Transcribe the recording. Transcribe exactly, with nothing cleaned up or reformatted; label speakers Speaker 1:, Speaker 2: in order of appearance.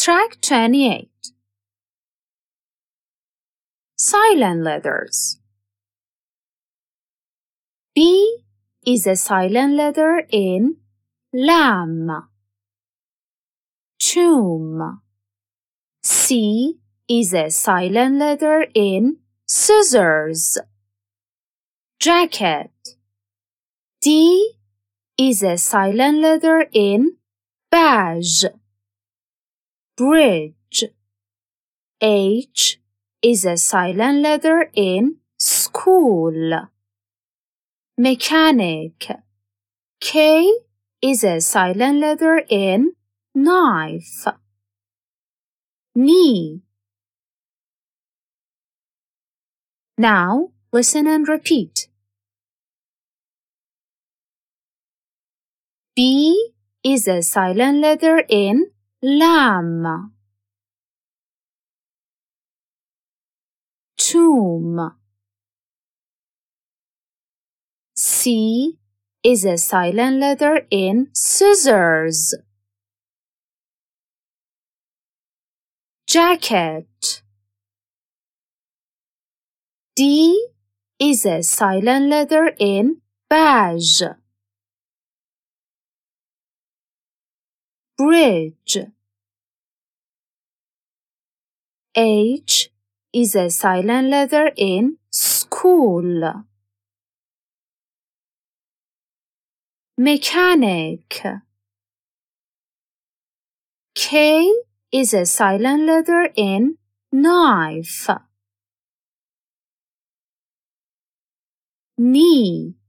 Speaker 1: Track twenty-eight. Silent letters. B is a silent letter in lamb. Tomb. C is a silent letter in scissors. Jacket. D is a silent letter in beige. Bridge. H is a silent letter in school. Mechanic. K is a silent letter in knife. Knee. Now listen and repeat. B is a silent letter in lamb. Tomb. C is a silent letter in scissors. Jacket. D is a silent letter in beige. Bridge. H is a silent letter in school. Mechanic. K is a silent letter in knife. Knee.